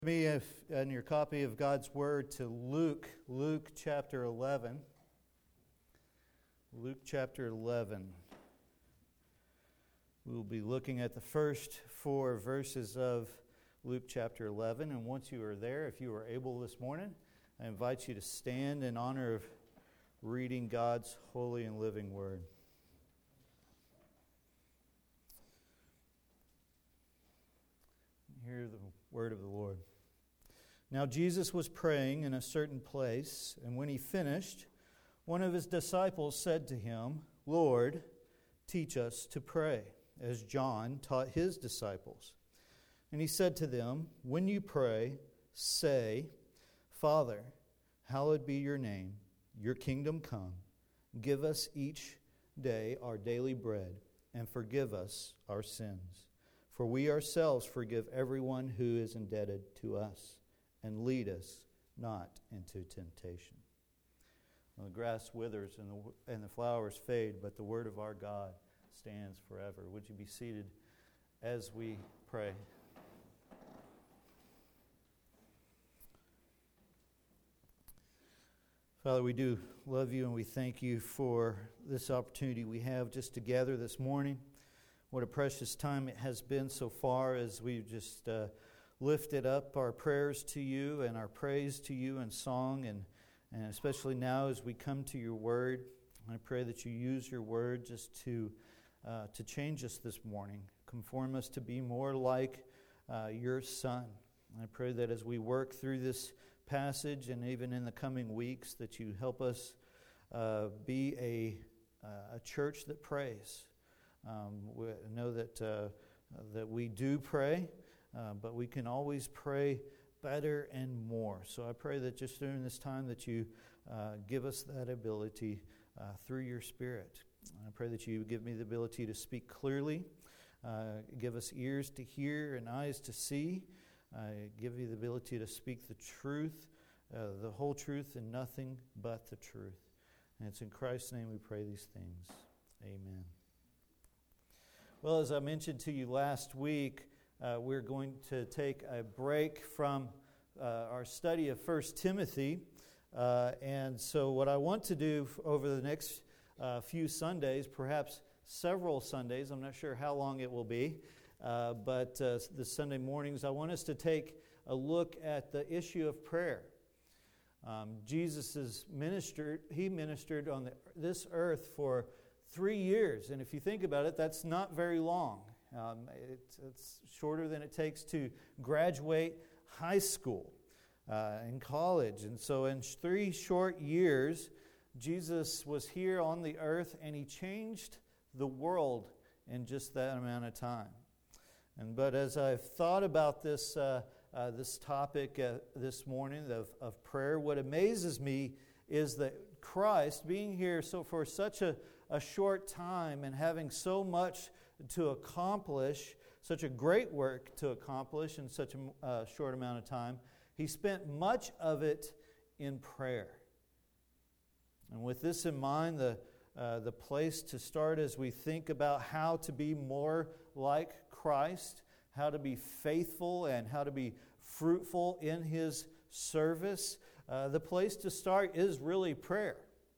Me, if in your copy of God's Word, to Luke chapter 11. Luke chapter 11. We will be looking at the first 4 verses of Luke chapter 11. And once you are there, if you are able this morning, I invite you to stand in honor of reading God's holy and living Word. Hear the word of the Lord. Now Jesus was praying in a certain place, and when he finished, one of his disciples said to him, "Lord, teach us to pray, as John taught his disciples." And he said to them, "When you pray, say, 'Father, hallowed be your name, your kingdom come. Give us each day our daily bread, and forgive us our sins. For we ourselves forgive everyone who is indebted to us. And lead us not into temptation.'" Well, the grass withers and the flowers fade, but the word of our God stands forever. Would you be seated as we pray? Father, we do love you and we thank you for this opportunity we have just to gather this morning. What a precious time it has been so far as we've just lifted up our prayers to you and our praise to you in song, and especially now as we come to your word. I pray that you use your word just to change us this morning, conform us to be more like your Son. I pray that as we work through this passage and even in the coming weeks, that you help us be a church that prays. We know that we do pray, but we can always pray better and more. So I pray that just during this time that you give us that ability through your Spirit. I pray that you give me the ability to speak clearly, give us ears to hear and eyes to see. Give you the ability to speak the truth, the whole truth, and nothing but the truth. And it's in Christ's name we pray these things. Amen. Well, as I mentioned to you last week, we're going to take a break from our study of 1 Timothy. And so what I want to do over the next few Sundays, perhaps several Sundays, I'm not sure how long it will be, but the Sunday mornings, I want us to take a look at the issue of prayer. Jesus ministered on this earth for 3 years, and if you think about it, that's not very long. It's shorter than it takes to graduate high school and college. And so in 3 short years, Jesus was here on the earth, and he changed the world in just that amount of time. But as I've thought about this topic this morning of prayer, what amazes me is that Christ, being here for such a short time and having so much to accomplish, such a great work to accomplish in such a short amount of time, he spent much of it in prayer. And with this in mind, the place to start as we think about how to be more like Christ, how to be faithful and how to be fruitful in his service, the place to start is really prayer.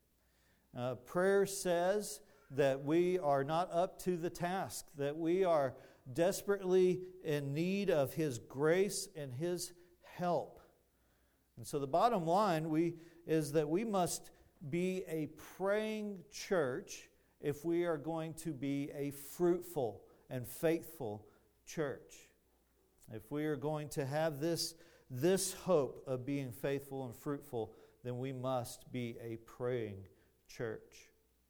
Prayer says that we are not up to the task, that we are desperately in need of his grace and his help. And so the bottom line is that we must be a praying church if we are going to be a fruitful and faithful church. If we are going to have this hope of being faithful and fruitful, then we must be a praying church.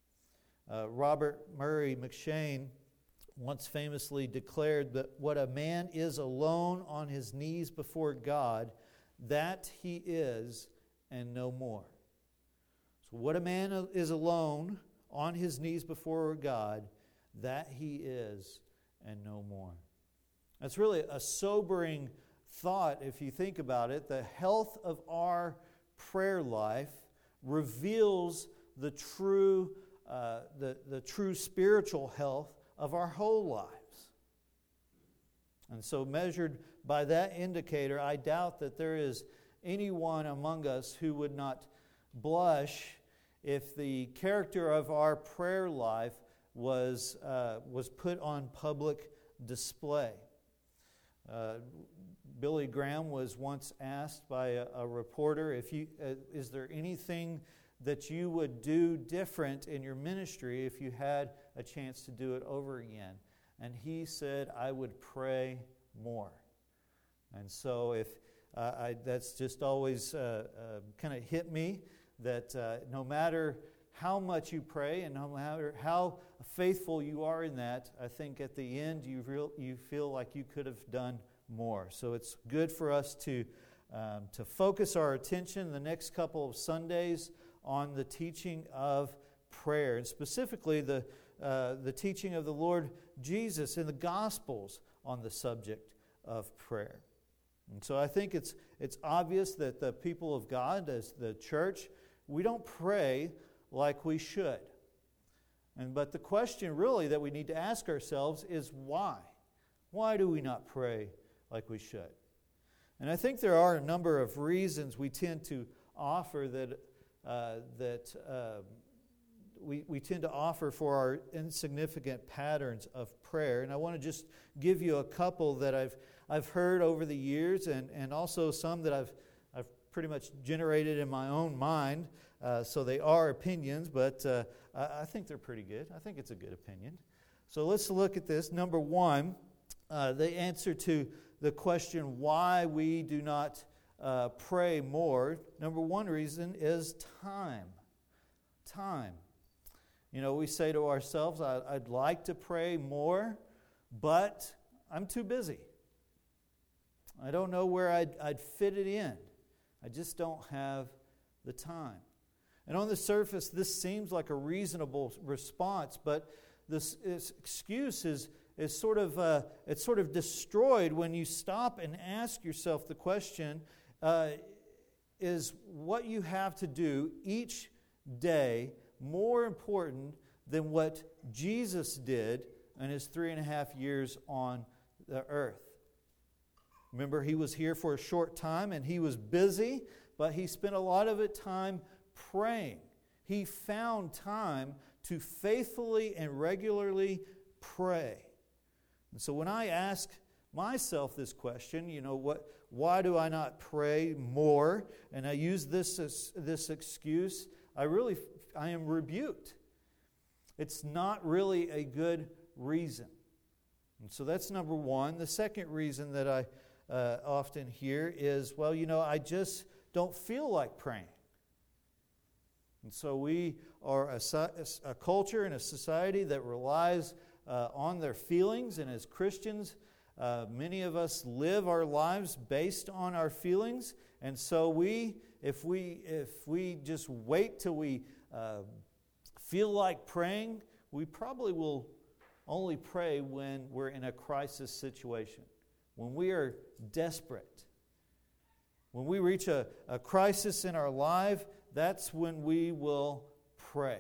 Robert Murray McCheyne once famously declared that what a man is alone on his knees before God, that he is and no more. So what a man is alone on his knees before God, that he is and no more. That's really a sobering thought if you think about it. The health of our prayer life reveals the true spiritual health of our whole lives. And so measured by that indicator, I doubt that there is anyone among us who would not blush if the character of our prayer life was put on public display. Billy Graham was once asked by a reporter, is there anything that you would do different in your ministry if you had a chance to do it over again? And he said, I would pray more. And so that's just always kind of hit me, that no matter how much you pray and no matter how faithful you are in that, I think at the end you feel like you could have done more. So it's good for us to focus our attention the next couple of Sundays on the teaching of prayer, and specifically the teaching of the Lord Jesus in the Gospels on the subject of prayer. And so I think it's obvious that the people of God, as the church, we don't pray like we should. But the question really that we need to ask ourselves is why? Why do we not pray like we should? And I think there are a number of reasons we tend to offer we tend to offer for our insignificant patterns of prayer. And I want to just give you a couple that I've heard over the years, and also some that I've pretty much generated in my own mind. So they are opinions, but I think they're pretty good. I think it's a good opinion. So let's look at this. Number one, the answer to the question why we do not pray more. Number one reason is time. Time. You know, we say to ourselves, I'd like to pray more, but I'm too busy. I don't know where I'd fit it in. I just don't have the time. And on the surface, this seems like a reasonable response, but this excuse is sort of destroyed when you stop and ask yourself the question, is what you have to do each day more important than what Jesus did in his 3.5 years on the earth? Remember, he was here for a short time and he was busy, but he spent a lot of it time praying. He found time to faithfully and regularly pray. And so when I ask myself this question, why do I not pray more? And I use this excuse, I am rebuked. It's not really a good reason. And so that's number one. The second reason that I often hear is, I just don't feel like praying. And so we are a culture and a society that relies on their feelings, and as Christians, many of us live our lives based on our feelings. And so if we just wait till we feel like praying, we probably will only pray when we're in a crisis situation, when we are desperate. When we reach a crisis in our life, that's when we will pray.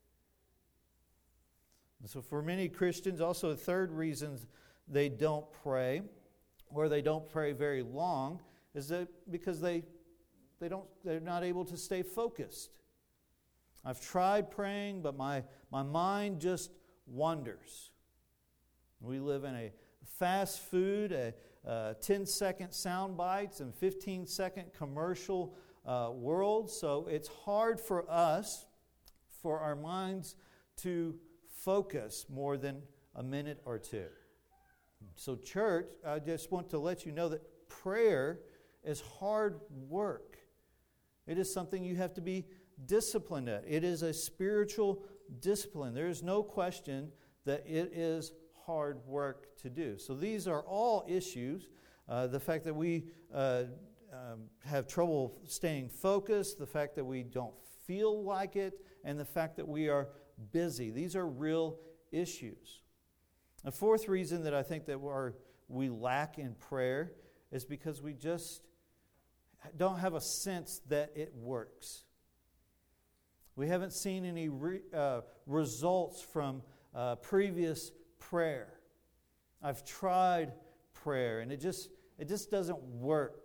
And so for many Christians, also a third reason they don't pray, or they don't pray very long, is that because they're not able to stay focused. I've tried praying, but my mind just wanders. We live in a fast food, 10-second sound bites and 15-second commercial world. So it's hard for us, for our minds to focus more than a minute or two. So church, I just want to let you know that prayer is hard work. It is something you have to be disciplined at. It is a spiritual discipline. There is no question that it is hard work to do. So these are all issues. The fact that we have trouble staying focused, the fact that we don't feel like it, and the fact that we are busy. These are real issues. A fourth reason that I think that we lack in prayer is because we just don't have a sense that it works. We haven't seen any results from previous prayer. I've tried prayer, and it It just doesn't work.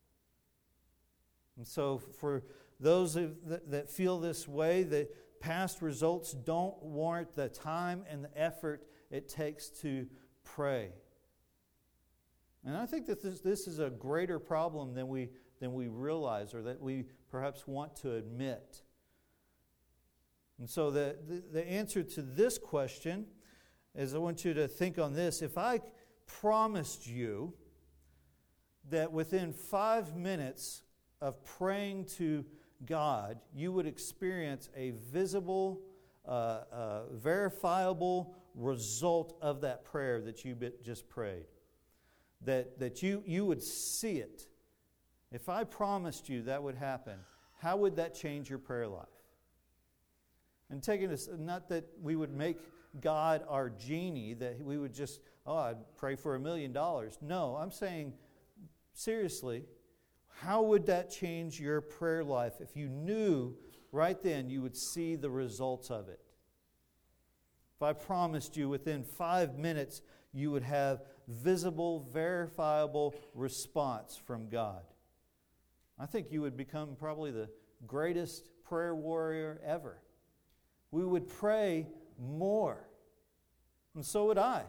And so for those that feel this way, that past results don't warrant the time and the effort it takes to pray. And I think that this is a greater problem than we realize, or that we perhaps want to admit. And so the answer to this question is, I want you to think on this. If I promised you that within 5 minutes of praying to God, you would experience a visible, verifiable result of that prayer that you just prayed, that you would see it. If I promised you that would happen, how would that change your prayer life? And taking this, not that we would make God our genie, that we would just, I'd pray for $1 million. No, I'm saying, seriously, how would that change your prayer life if you knew right then you would see the results of it? If I promised you within 5 minutes you would have visible, verifiable response from God, I think you would become probably the greatest prayer warrior ever. We would pray more. And so would I.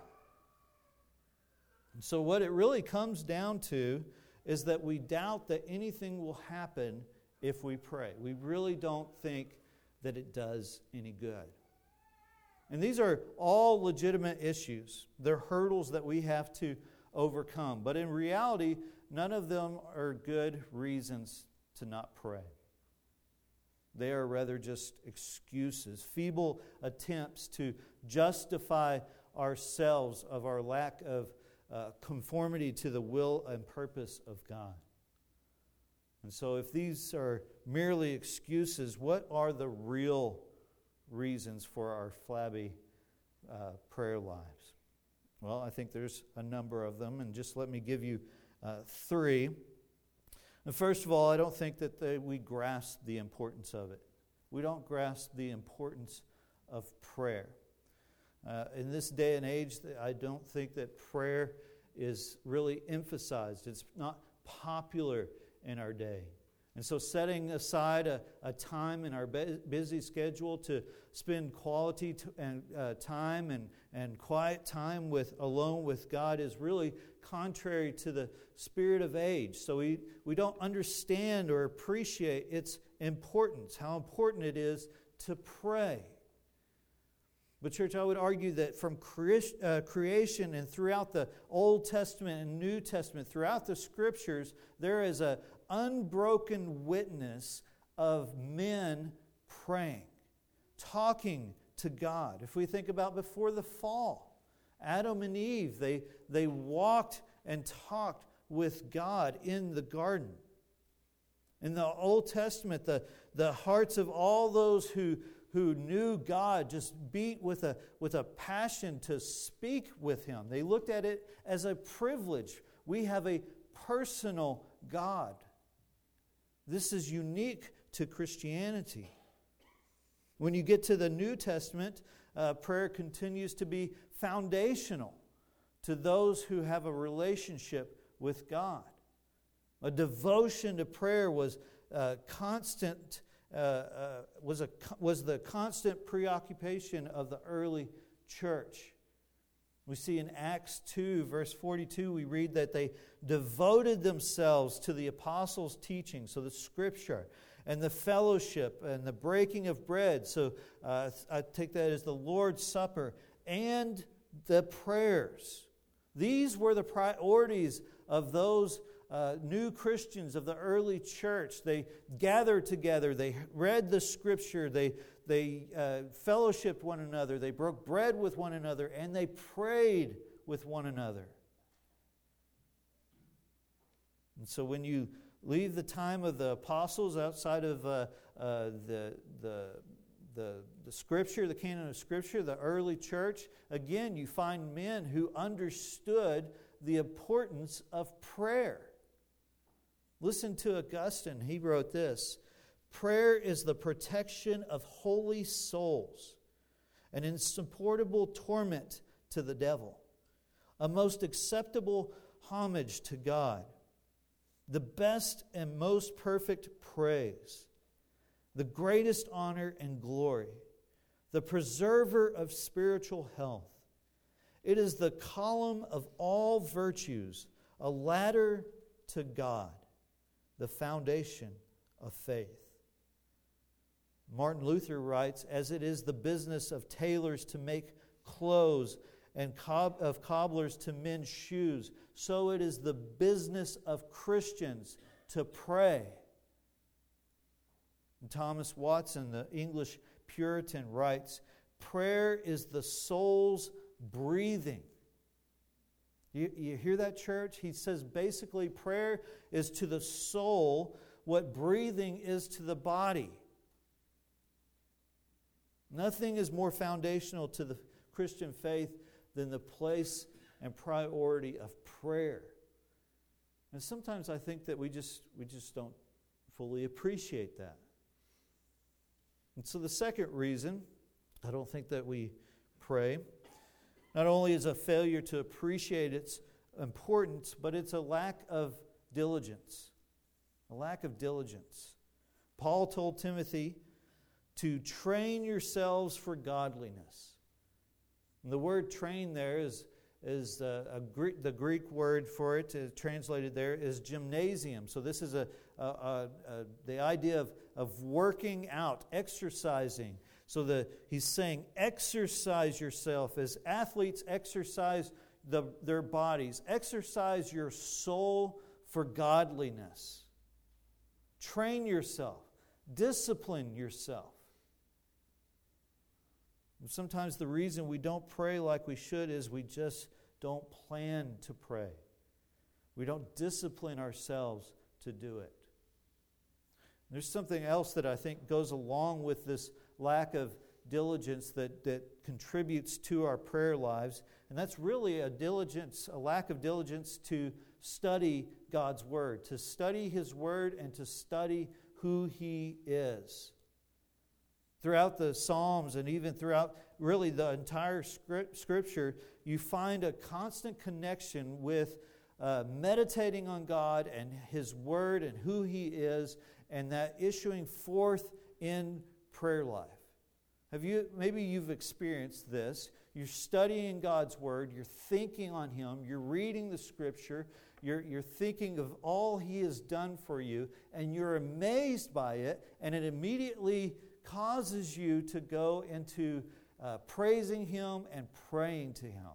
And so what it really comes down to is that we doubt that anything will happen if we pray. We really don't think that it does any good. And these are all legitimate issues. They're hurdles that we have to overcome. But in reality, none of them are good reasons to not pray. They are rather just excuses, feeble attempts to justify ourselves of our lack of conformity to the will and purpose of God. And so if these are merely excuses, what are the real reasons for our flabby prayer lives? Well, I think there's a number of them, and just let me give you 3. And first of all, I don't think that we grasp the importance of it. We don't grasp the importance of prayer. In this day and age, I don't think that prayer is really emphasized. It's not popular in our day. And so setting aside a time in our busy schedule to spend quality time and quiet time alone with God is really contrary to the spirit of age. So we don't understand or appreciate its importance, how important it is to pray. But church, I would argue that from creation and throughout the Old Testament and New Testament, throughout the Scriptures, there is an unbroken witness of men praying, talking to God. If we think about before the fall, Adam and Eve, they walked and talked with God in the garden. In the Old Testament, the hearts of all those who knew God just beat with a passion to speak with Him. They looked at it as a privilege. We have a personal God. This is unique to Christianity. When you get to the New Testament, prayer continues to be foundational to those who have a relationship with God. A devotion to prayer was constant. Was the constant preoccupation of the early church. We see in Acts 2, verse 42, we read that they devoted themselves to the apostles' teaching, so the Scripture, and the fellowship, and the breaking of bread. So I take that as the Lord's Supper, and the prayers. These were the priorities of those new Christians of the early church. They gathered together, they read the Scripture, they fellowshiped one another, they broke bread with one another, and they prayed with one another. And so when you leave the time of the apostles outside of the Scripture, the canon of Scripture, the early church, again you find men who understood the importance of prayer. Listen to Augustine. He wrote this: prayer is the protection of holy souls, an insupportable torment to the devil, a most acceptable homage to God, the best and most perfect praise, the greatest honor and glory, the preserver of spiritual health. It is the column of all virtues, a ladder to God, the foundation of faith. Martin Luther writes, as it is the business of tailors to make clothes and of cobblers to mend shoes, so it is the business of Christians to pray. And Thomas Watson, the English Puritan, writes, prayer is the soul's breathing. You hear that, church? He says basically prayer is to the soul what breathing is to the body. Nothing is more foundational to the Christian faith than the place and priority of prayer. And sometimes I think that we just don't fully appreciate that. And so the second reason I don't think that we pray, not only is a failure to appreciate its importance, but it's a lack of diligence. A lack of diligence. Paul told Timothy to train yourselves for godliness. And the word train there is the Greek word for it, translated there, is gymnasium. So this is the idea of working out, exercising. So he's saying exercise yourself as athletes exercise their bodies. Exercise your soul for godliness. Train yourself. Discipline yourself. Sometimes the reason we don't pray like we should is we just don't plan to pray. We don't discipline ourselves to do it. There's something else that I think goes along with this lack of diligence that contributes to our prayer lives, and that's really a lack of diligence to study God's Word, to study His Word and to study who He is. Throughout the Psalms and even throughout really the entire Scripture, you find a constant connection with meditating on God and His Word and who He is, and that issuing forth in prayer life. Maybe you've experienced this. You're studying God's Word, you're thinking on Him, you're reading the Scripture, you're thinking of all He has done for you, and you're amazed by it, and it immediately causes you to go into praising Him and praying to Him.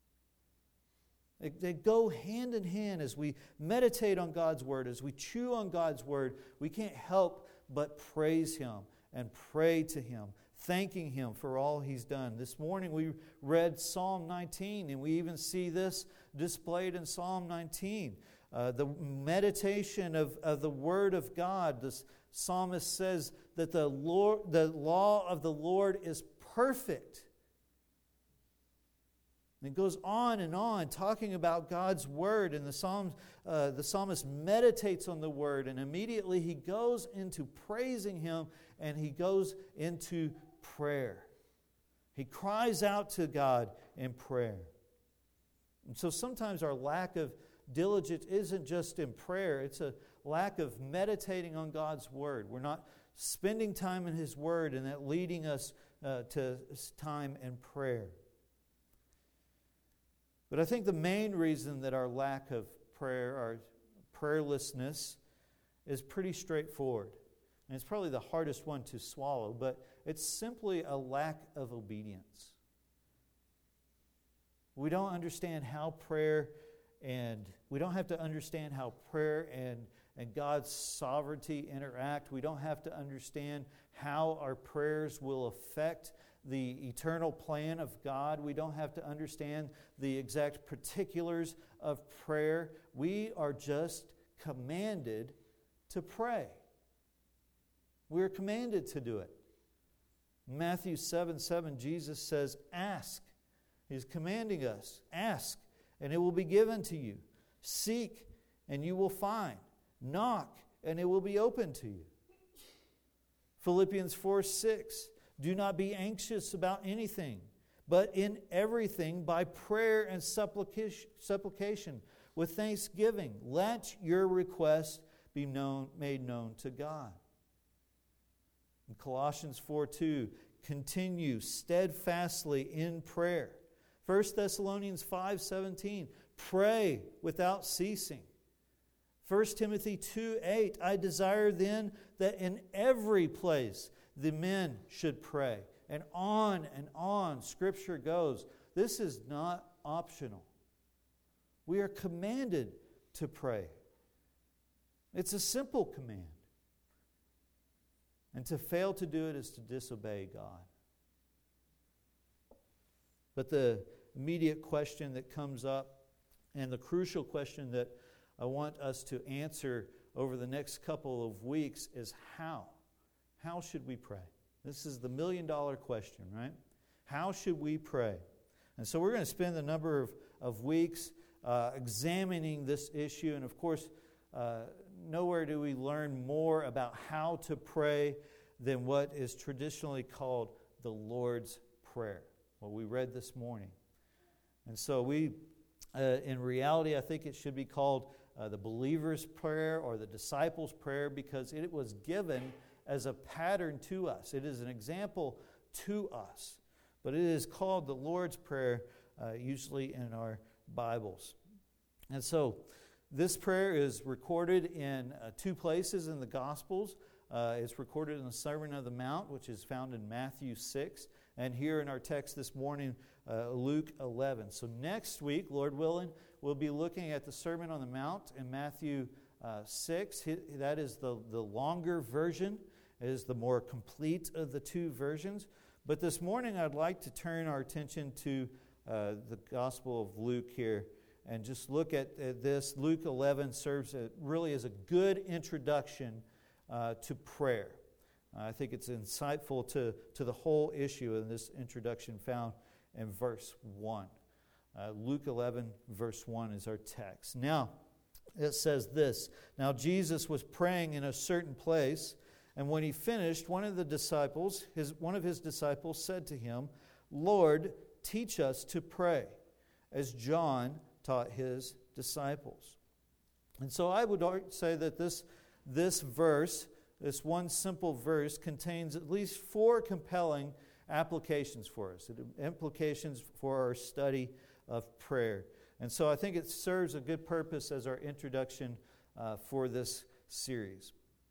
They go hand in hand as we meditate on God's Word, as we chew on God's Word. We can't help but praise Him and pray to Him, thanking Him for all He's done. This morning we read Psalm 19, and we even see this displayed in Psalm 19. The meditation of the Word of God. The psalmist says that the law of the Lord is perfect. And it goes on and on, talking about God's Word, and the psalmist meditates on the Word, and immediately he goes into praising Him, and he goes into prayer. He cries out to God in prayer. And so sometimes our lack of diligence isn't just in prayer, it's a lack of meditating on God's Word. We're not spending time in His Word, and that leading us to time in prayer. But I think the main reason that our lack of prayer, our prayerlessness, is pretty straightforward. And it's probably the hardest one to swallow, but it's simply a lack of obedience. We don't understand how prayer, and we don't have to understand how prayer and God's sovereignty interact. We don't have to understand how our prayers will affect the eternal plan of God. We don't have to understand the exact particulars of prayer. We are just commanded to pray. We're commanded to do it. In Matthew 7:7, Jesus says, ask. He's commanding us, ask, and it will be given to you. Seek, and you will find. Knock, and it will be open to you. Philippians 4:6, do not be anxious about anything, but in everything by prayer and supplication with thanksgiving. Let your request be made known to God. In Colossians 4:2, continue steadfastly in prayer. 1 Thessalonians 5:17, pray without ceasing. 1 Timothy 2:8, I desire then that in every place the men should pray. And on Scripture goes. This is not optional. We are commanded to pray. It's a simple command. And to fail to do it is to disobey God. But the immediate question that comes up, and the crucial question that I want us to answer over the next couple of weeks is how? How should we pray? This is the million-dollar question, right? How should we pray? And so we're going to spend a number of weeks examining this issue. And of course, nowhere do we learn more about how to pray than what is traditionally called the Lord's Prayer, what we read this morning. And so we, in reality, I think it should be called the believer's prayer or the disciples' prayer, because it was given as a pattern to us. It is an example to us. But it is called the Lord's Prayer, usually in our Bibles. And so this prayer is recorded in two places in the Gospels. It's recorded in the Sermon on the Mount, which is found in Matthew 6, and here in our text this morning, Luke 11. So next week, Lord willing, we'll be looking at the Sermon on the Mount in Matthew 6. That is the longer version. It is the more complete of the two versions. But this morning, I'd like to turn our attention to the Gospel of Luke here and just look at this. Luke 11 serves really as a good introduction to prayer. I think it's insightful to the whole issue in this introduction found in verse 1. Luke 11, verse 1 is our text. Now, it says this, Now Jesus was praying in a certain place, and when he finished, one of his disciples said to him, Lord, teach us to pray, as John taught his disciples. And so I would say that this verse, this one simple verse, contains at least 4 compelling applications for us, implications for our study of prayer. And so I think it serves a good purpose as our introduction for this series.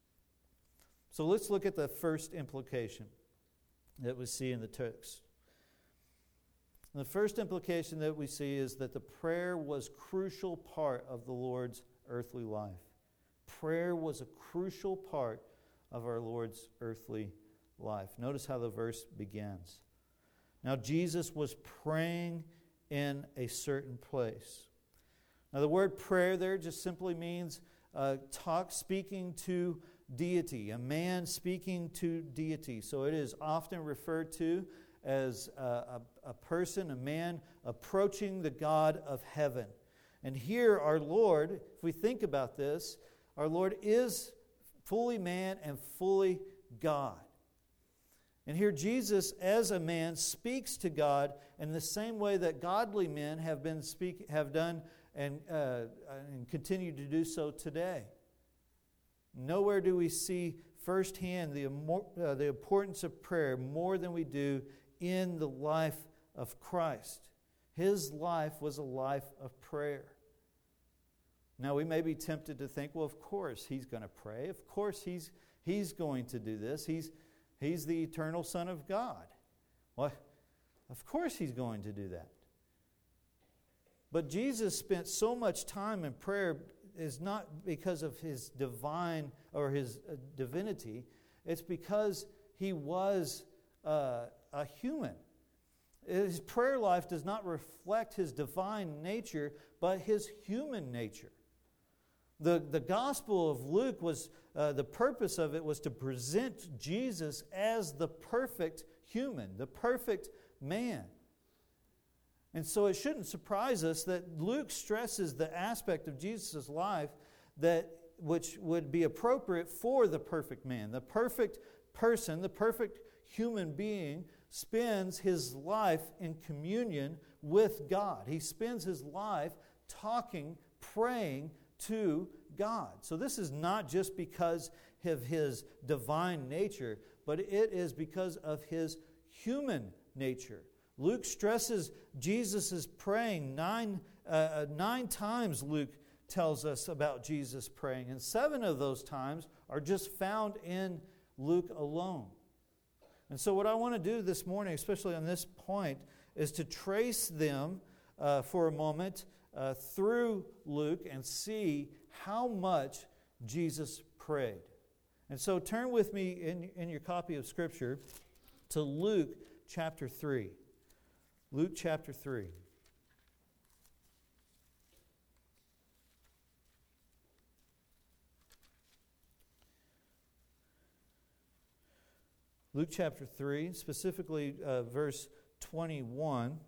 So let's look at the first implication that we see in the text. The first implication that we see is that the prayer was a crucial part of the Lord's earthly life. Prayer was a crucial part of our Lord's earthly life. Notice how the verse begins. Now Jesus was praying in a certain place. Now the word prayer there just simply means speaking to deity, a man speaking to deity. So it is often referred to as a person, a man approaching the God of heaven. And here our Lord, if we think about this, our Lord is fully man and fully God. And here Jesus, as a man, speaks to God in the same way that godly men have done and continue to do so today. Nowhere do we see firsthand the importance of prayer more than we do in the life of Christ. His life was a life of prayer. Now we may be tempted to think, well, of course he's going to pray. Of course he's going to do this. He's the eternal Son of God. Well, of course he's going to do that. But Jesus spent so much time in prayer is not because of his divine or his divinity. It's because he was a human. His prayer life does not reflect his divine nature, but his human nature. The Gospel of Luke was, the purpose of it was to present Jesus as the perfect human, the perfect man. And so it shouldn't surprise us that Luke stresses the aspect of Jesus' life which would be appropriate for the perfect man. The perfect person, the perfect human being, spends his life in communion with God. He spends his life talking, praying to God. So this is not just because of his divine nature, but it is because of his human nature. Luke stresses Jesus' praying. Nine times Luke tells us about Jesus praying, and 7 of those times are just found in Luke alone. And so what I want to do this morning, especially on this point, is to trace them for a moment through Luke and see how much Jesus prayed. And so turn with me in your copy of Scripture to Luke chapter 3. Luke chapter 3. Luke chapter 3, specifically verse 21.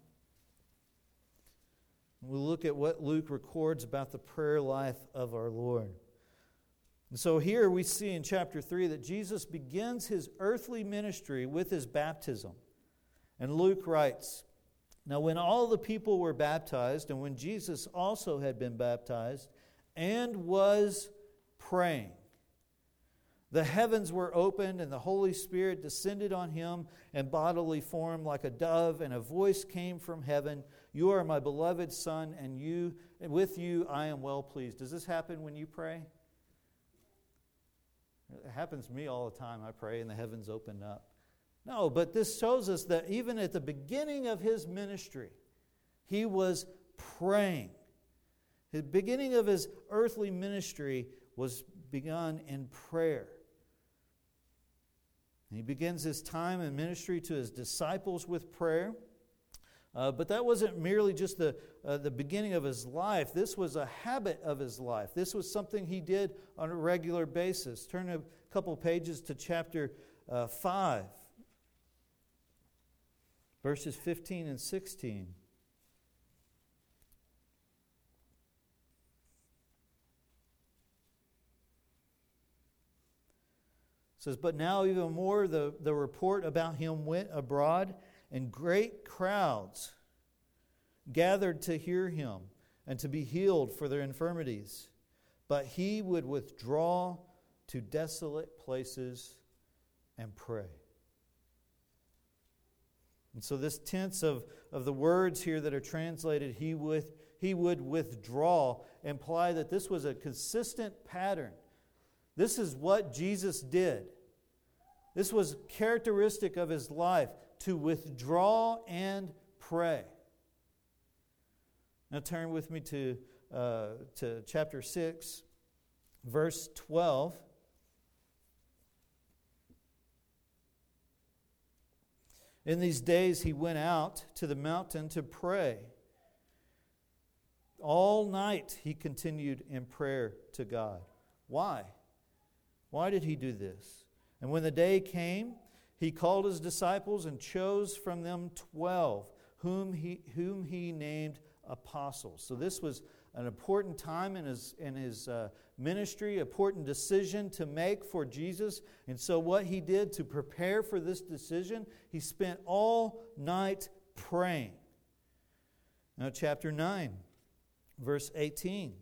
We'll look at what Luke records about the prayer life of our Lord. And so here we see in chapter 3 that Jesus begins his earthly ministry with his baptism. And Luke writes, "Now when all the people were baptized, and when Jesus also had been baptized, and was praying, the heavens were opened, and the Holy Spirit descended on him in bodily form like a dove, and a voice came from heaven, 'You are my beloved Son, and with you I am well pleased.'" Does this happen when you pray? It happens to me all the time. I pray and the heavens open up. No, but this shows us that even at the beginning of his ministry, he was praying. The beginning of his earthly ministry was begun in prayer. He begins his time in ministry to his disciples with prayer. But that wasn't merely just the beginning of his life. This was a habit of his life. This was something he did on a regular basis. Turn a couple pages to chapter 5, verses 15 and 16. It says, "But now even more the report about him went abroad, and great crowds gathered to hear him and to be healed for their infirmities. But he would withdraw to desolate places and pray." And so this tense of the words here that are translated, he would withdraw, imply that this was a consistent pattern. This is what Jesus did. This was characteristic of his life, to withdraw and pray. Now turn with me to chapter 6, verse 12. "In these days he went out to the mountain to pray. All night he continued in prayer to God." Why? Why did he do this? "And when the day came, he called his disciples and chose from them 12, whom he named apostles." So this was an important time in his ministry, important decision to make for Jesus. And so what he did to prepare for this decision, he spent all night praying. Now chapter 9, verse 18.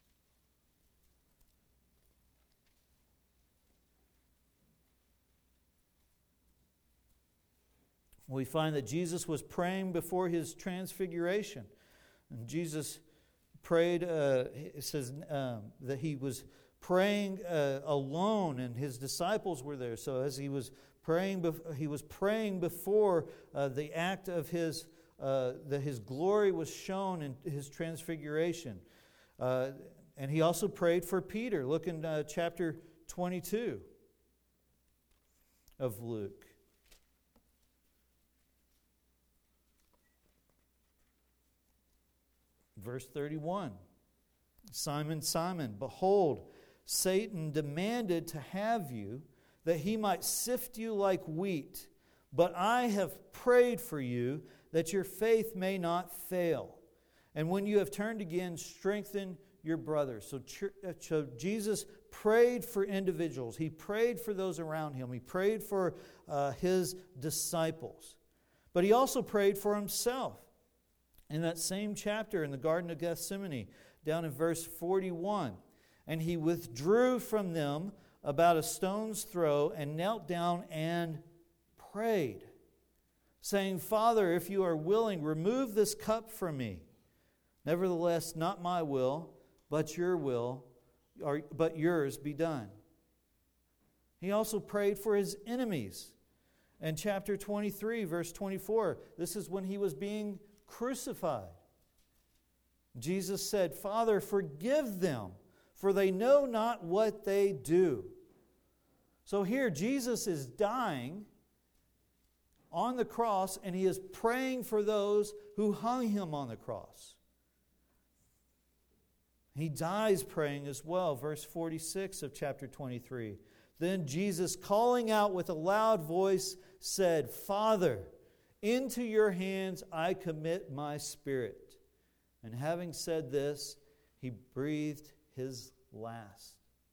We find that Jesus was praying before his transfiguration. And Jesus prayed, it says that he was praying alone, and his disciples were there. So as he was praying before the act of that his glory was shown in his transfiguration. And he also prayed for Peter. Look in chapter 22 of Luke. Verse 31, "Simon, Simon, behold, Satan demanded to have you, that he might sift you like wheat. But I have prayed for you, that your faith may not fail. And when you have turned again, strengthen your brothers." So Jesus prayed for individuals. He prayed for those around him. He prayed for his disciples. But he also prayed for himself. In that same chapter in the Garden of Gethsemane, down in verse 41. And he withdrew from them about a stone's throw and knelt down and prayed, saying, Father, if you are willing, remove this cup from me. Nevertheless, not my will, but but yours be done. He also prayed for his enemies. In chapter 23, verse 24, this is when he was being crucified. Jesus said, Father, forgive them, for they know not what they do. So here, Jesus is dying on the cross, and he is praying for those who hung him on the cross. He dies praying as well. Verse 46 of chapter 23. Then Jesus, calling out with a loud voice, said, Father, into your hands I commit my spirit. And having said this, he breathed his last.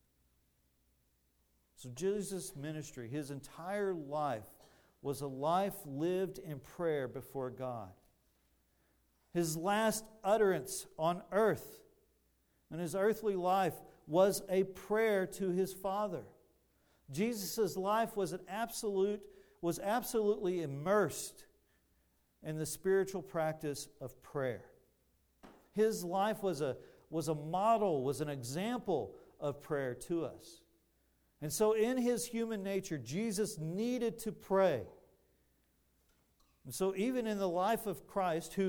So Jesus' ministry, his entire life, was a life lived in prayer before God. His last utterance on earth and his earthly life was a prayer to his Father. Jesus' life was absolutely immersed in the spiritual practice of prayer. His life was a model, was an example of prayer to us. And so in his human nature, Jesus needed to pray. And so even in the life of Christ, who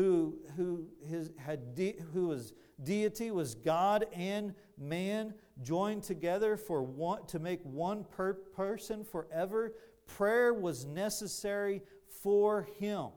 was deity, was God and man joined together to make one person forever, prayer was necessary for him.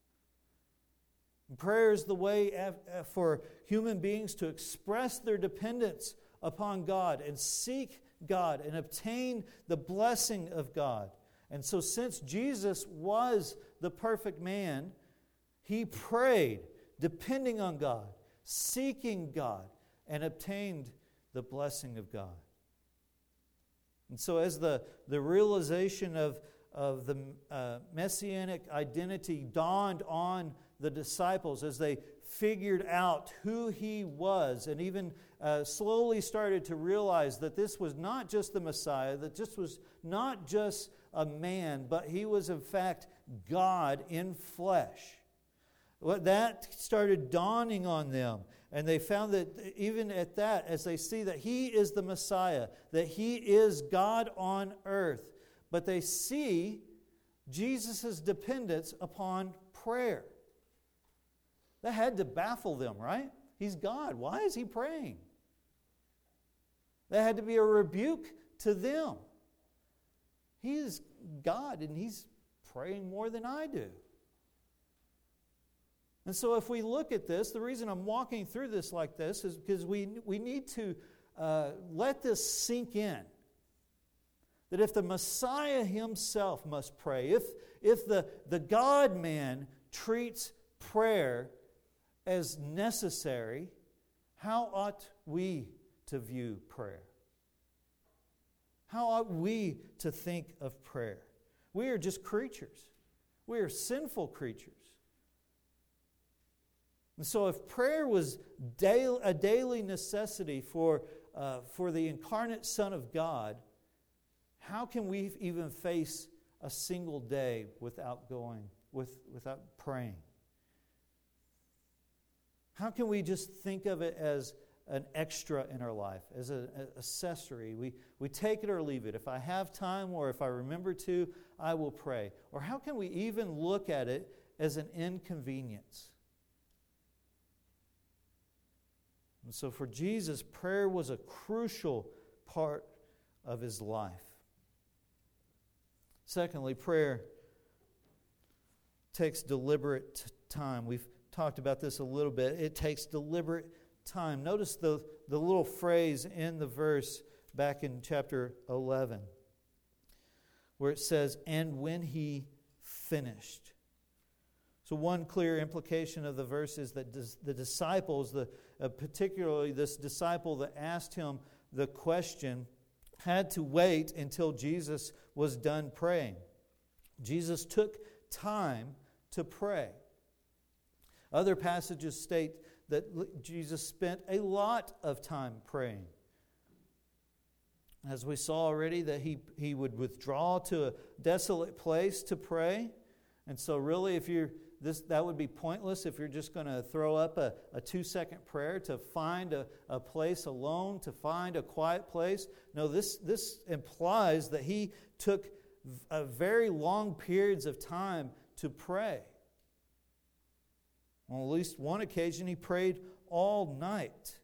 Prayer is the way for human beings to express their dependence upon God and seek God and obtain the blessing of God. And so since Jesus was the perfect man, he prayed, depending on God, seeking God, and obtained the blessing of God. And so as the realization of the messianic identity dawned on the disciples, as they figured out who he was, and even slowly started to realize that this was not just the Messiah, that this was not just a man, but he was in fact God in flesh. Well, that started dawning on them, and they found that even at that, as they see that he is the Messiah, that he is God on earth, but they see Jesus' dependence upon prayer. That had to baffle them, right? He's God. Why is he praying? That had to be a rebuke to them. He is God, and he's praying more than I do. And so if we look at this, the reason I'm walking through this like this is because we need to let this sink in. That if the Messiah himself must pray, if the God-man treats prayer as necessary, how ought we to view prayer? How ought we to think of prayer? We are just creatures. We are sinful creatures. And so if prayer was a daily necessity for the incarnate Son of God, how can we even face a single day without praying? How can we just think of it as an extra in our life, as an accessory? We take it or leave it. If I have time or if I remember to, I will pray. Or how can we even look at it as an inconvenience? And so for Jesus, prayer was a crucial part of his life. Secondly, prayer takes deliberate time. We've talked about this a little bit. It takes deliberate time. Notice the little phrase in the verse back in chapter 11 where it says, and when he finished. So one clear implication of the verse is that the disciples, particularly this disciple that asked him the question, had to wait until Jesus was done praying. Jesus took time to pray. Other passages state that Jesus spent a lot of time praying. As we saw already, that he would withdraw to a desolate place to pray. And so really, that would be pointless if you're just going to throw up a 2-second prayer to find a place alone, to find a quiet place. No, this implies that he took very long periods of time to pray. On at least one occasion, he prayed all night.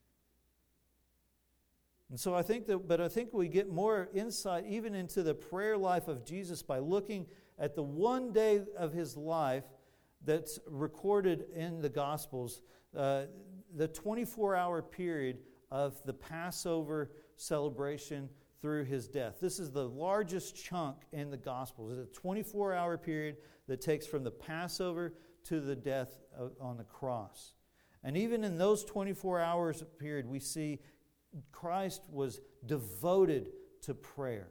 And so I think we get more insight even into the prayer life of Jesus by looking at the one day of his life that's recorded in the Gospels, the 24-hour period of the Passover celebration through his death. This is the largest chunk in the Gospels. It's a 24-hour period that takes from the Passover to the death on the cross. And even in those 24 hours period, we see Christ was devoted to prayer.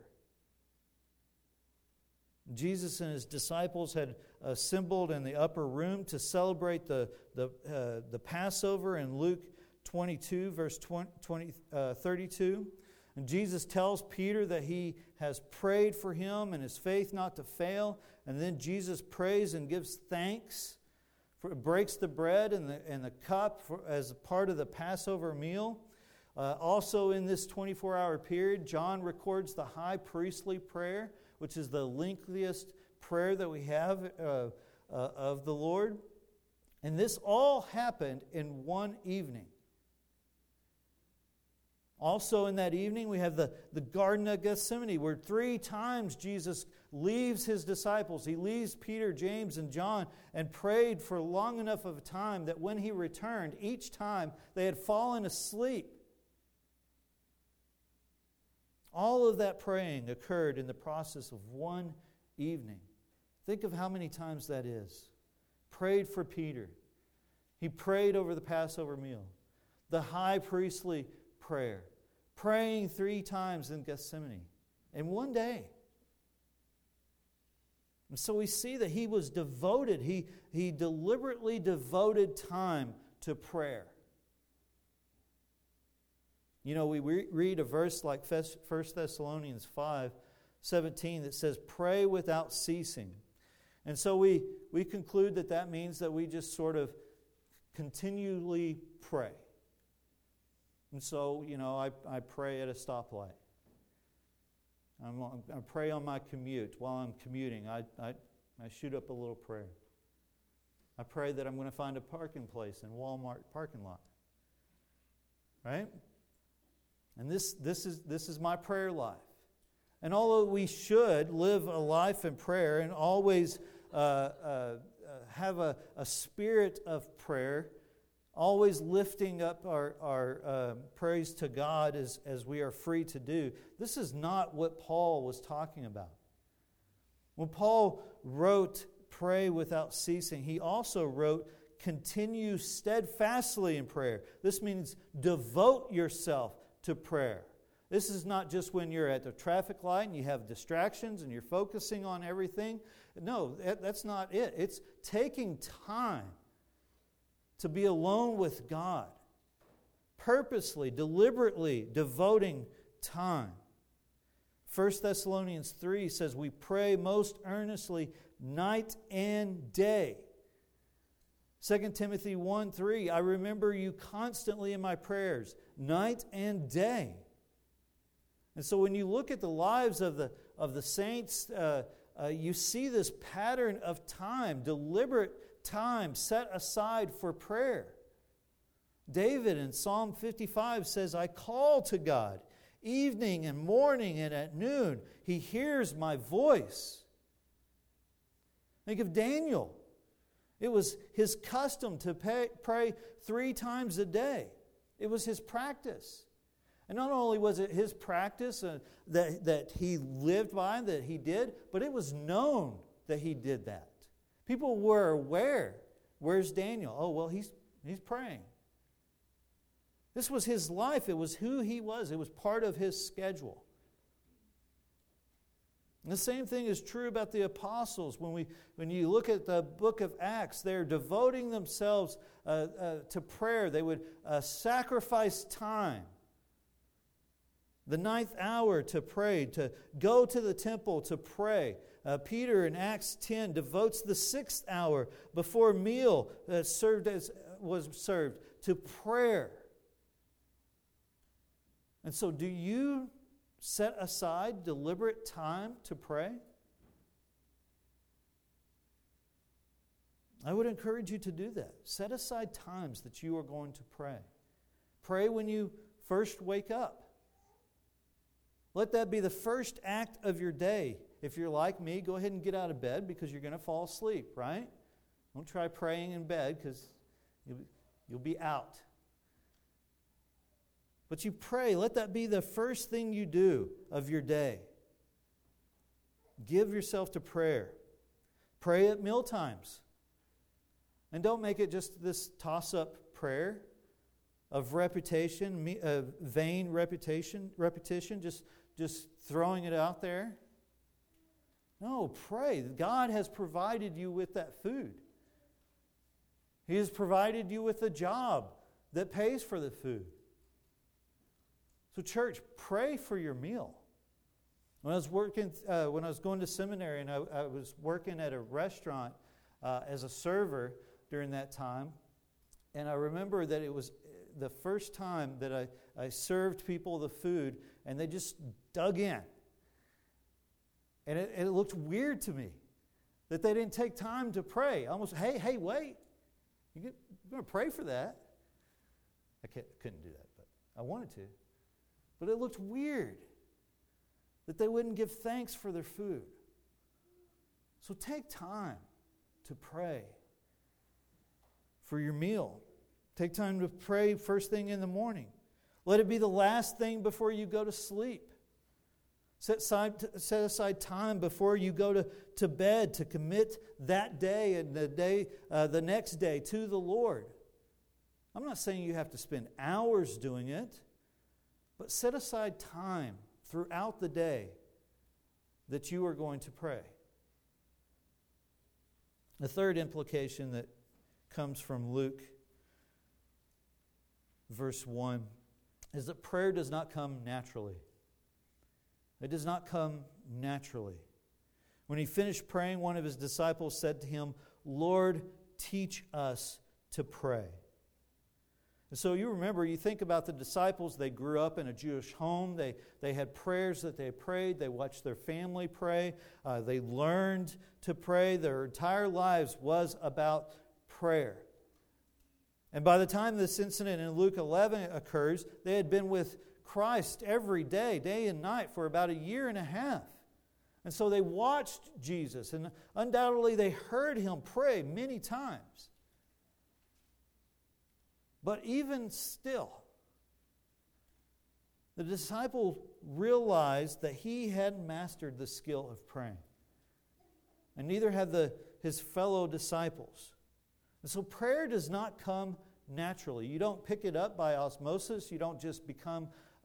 Jesus and his disciples had assembled in the upper room to celebrate the Passover in Luke 22, verse 32. And Jesus tells Peter that he has prayed for him and his faith not to fail. And then Jesus prays and gives thanks, breaks the bread and the cup as a part of the Passover meal. Also in this 24-hour period, John records the high priestly prayer, which is the lengthiest prayer that we have of the Lord. And this all happened in one evening. Also in that evening, we have the Garden of Gethsemane, where 3 times Jesus leaves his disciples. He leaves Peter, James, and John and prayed for long enough of a time that when he returned, each time they had fallen asleep. All of that praying occurred in the process of one evening. Think of how many times that is. Prayed for Peter. He prayed over the Passover meal. The high priestly prayer. Praying 3 times in Gethsemane in one day. And so we see that he was devoted. He deliberately devoted time to prayer. You know, we read a verse like 1 Thessalonians 5:17 that says, "Pray without ceasing." And so we conclude that means that we just sort of continually pray. And so, you know, I pray at a stoplight. I pray on my commute while I'm commuting. I shoot up a little prayer. I pray that I'm going to find a parking place in Walmart parking lot. Right? And this is my prayer life. And although we should live a life in prayer and always have a spirit of prayer, always lifting up our praise to God as we are free to do, this is not what Paul was talking about. When Paul wrote, "Pray without ceasing," he also wrote, "Continue steadfastly in prayer." This means devote yourself to prayer. This is not just when you're at the traffic light and you have distractions and you're focusing on everything. No, that's not it. It's taking time to be alone with God. Purposely, deliberately devoting time. 1 Thessalonians 3 says we pray most earnestly night and day. 2 Timothy 1:3, I remember you constantly in my prayers, night and day. And so when you look at the lives of the saints, you see this pattern of time, deliberate time set aside for prayer. David in Psalm 55 says, I call to God evening and morning and at noon. He hears my voice. Think of Daniel. It was his custom to pray 3 times a day. It was his practice. And not only was it his practice that he lived by, that he did, but it was known that he did that. People were aware. Where's Daniel? Oh, well, he's praying. This was his life. It was who he was. It was part of his schedule. And the same thing is true about the apostles. When you look at the book of Acts, they're devoting themselves to prayer. They would sacrifice time, the ninth hour, to pray, to go to the temple to pray. Peter in Acts 10 devotes the 6th hour before meal was served to prayer. And so do you set aside deliberate time to pray? I would encourage you to do that. Set aside times that you are going to pray. Pray when you first wake up. Let that be the first act of your day. If you're like me, go ahead and get out of bed because you're going to fall asleep, right? Don't try praying in bed because you'll be out. But you pray. Let that be the first thing you do of your day. Give yourself to prayer. Pray at meal times. And don't make it just this toss-up prayer of repetition, vain repetition, just throwing it out there. No, pray. God has provided you with that food. He has provided you with a job that pays for the food. So church, pray for your meal. When I was going to seminary and I was working at a restaurant as a server during that time, and I remember that it was the first time that I served people the food, and they just dug in. And it looked weird to me that they didn't take time to pray. Almost, hey, wait. You're going to pray for that? I couldn't do that, but I wanted to. But it looked weird that they wouldn't give thanks for their food. So take time to pray for your meal. Take time to pray first thing in the morning. Let it be the last thing before you go to sleep. Set aside time before you go to bed to commit that day and the next day to the Lord. I'm not saying you have to spend hours doing it, but set aside time throughout the day that you are going to pray. The third implication that comes from Luke, verse 1, is that prayer does not come naturally. It does not come naturally. When he finished praying, one of his disciples said to him, "Lord, teach us to pray." And so you remember, you think about the disciples, they grew up in a Jewish home. They had prayers that they prayed. They watched their family pray. They learned to pray. Their entire lives was about prayer. And by the time this incident in Luke 11 occurs, they had been with Christ every day, day and night, for about a year and a half. And so they watched Jesus, and undoubtedly they heard him pray many times. But even still, the disciple realized that he hadn't mastered the skill of praying. And neither had his fellow disciples. And so prayer does not come naturally. You don't pick it up by osmosis. You don't just become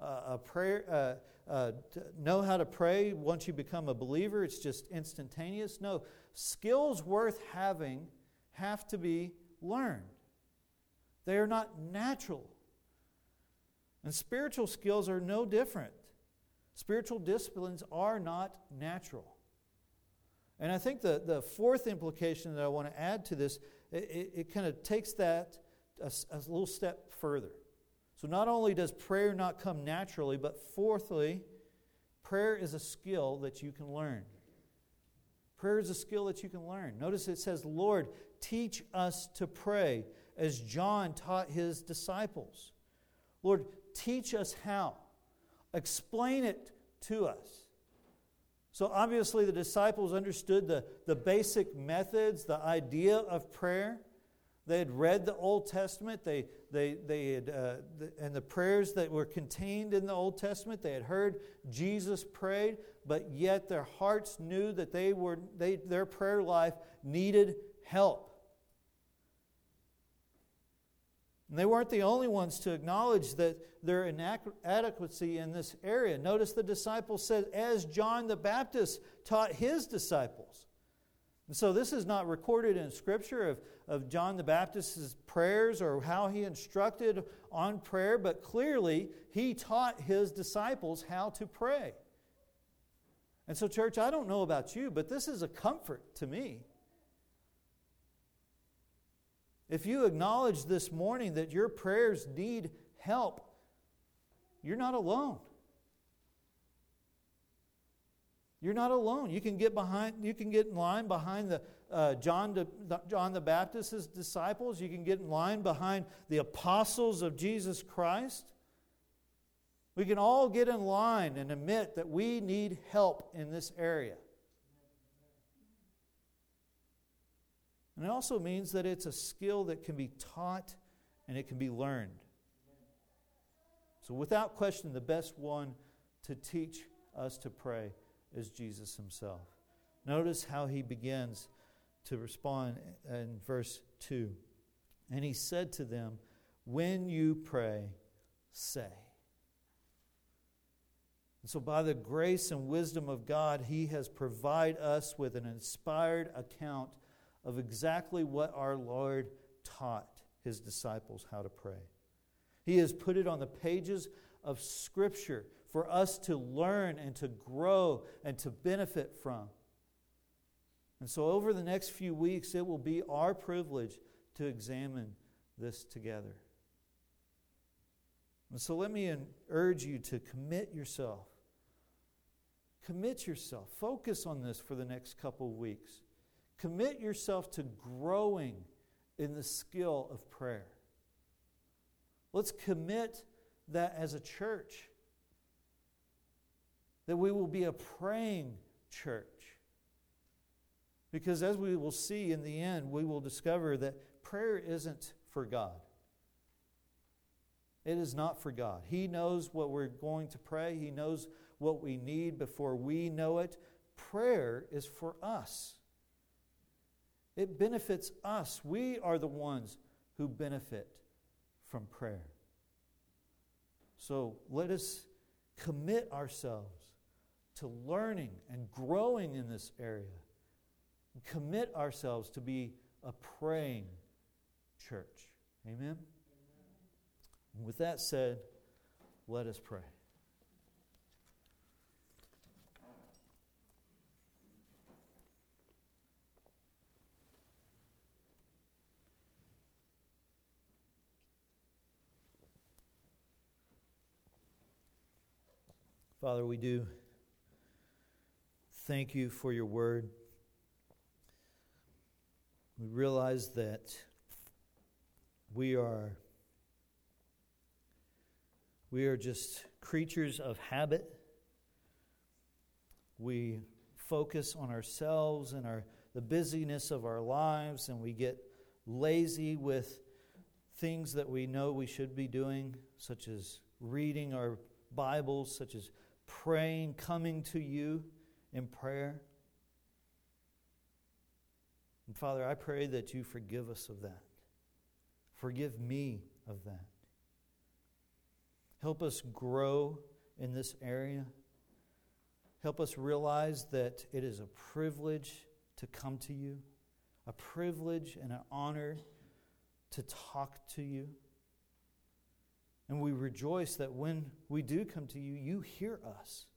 know how to pray once you become a believer. It's just instantaneous. No, skills worth having have to be learned. They are not natural. And spiritual skills are no different. Spiritual disciplines are not natural. And I think the fourth implication that I want to add to this, it kind of takes that a little step further. So not only does prayer not come naturally, but fourthly, prayer is a skill that you can learn. Prayer is a skill that you can learn. Notice it says, "Lord, teach us to pray," as John taught his disciples. Lord, teach us how. Explain it to us. So obviously the disciples understood the basic methods, the idea of prayer. They had read the Old Testament. They had and the prayers that were contained in the Old Testament. They had heard Jesus prayed, but yet their hearts knew that their prayer life needed help. And they weren't the only ones to acknowledge that their inadequacy in this area. Notice the disciples said, as John the Baptist taught his disciples. And so this is not recorded in Scripture of John the Baptist's prayers or how he instructed on prayer, but clearly he taught his disciples how to pray. And so, church, I don't know about you, but this is a comfort to me. If you acknowledge this morning that your prayers need help, you're not alone. You're not alone. You can get in line behind the John the Baptist's disciples. You can get in line behind the apostles of Jesus Christ. We can all get in line and admit that we need help in this area. And it also means that it's a skill that can be taught and it can be learned. So without question, the best one to teach us to pray is Jesus himself. Notice how he begins to respond in verse 2. And he said to them, when you pray, say. And so by the grace and wisdom of God, he has provided us with an inspired account of exactly what our Lord taught his disciples how to pray. He has put it on the pages of Scripture for us to learn and to grow and to benefit from. And so over the next few weeks, it will be our privilege to examine this together. And so let me urge you to commit yourself. Commit yourself. Focus on this for the next couple of weeks. Commit yourself to growing in the skill of prayer. Let's commit that as a church, that we will be a praying church. Because as we will see in the end, we will discover that prayer isn't for God. It is not for God. He knows what we're going to pray. He knows what we need before we know it. Prayer is for us. It benefits us. We are the ones who benefit from prayer. So let us commit ourselves to learning and growing in this area. Commit ourselves to be a praying church. Amen? And with that said, let us pray. Father, we do thank you for your word. We realize that we are just creatures of habit. We focus on ourselves and the busyness of our lives, and we get lazy with things that we know we should be doing, such as reading our Bibles, such as praying, coming to you in prayer. And Father, I pray that you forgive us of that. Forgive me of that. Help us grow in this area. Help us realize that it is a privilege to come to you, a privilege and an honor to talk to you. And we rejoice that when we do come to you, you hear us.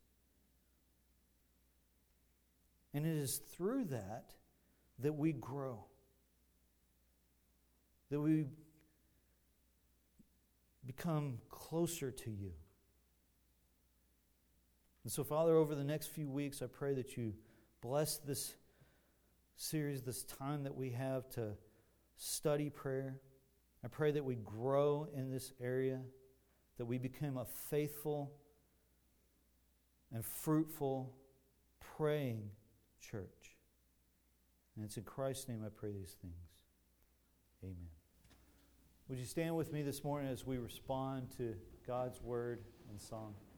And it is through that we grow. That we become closer to you. And so, Father, over the next few weeks, I pray that you bless this series, this time that we have to study prayer. I pray that we grow in this area, that we become a faithful and fruitful praying church. And it's in Christ's name I pray these things. Amen. Would you stand with me this morning as we respond to God's word and song?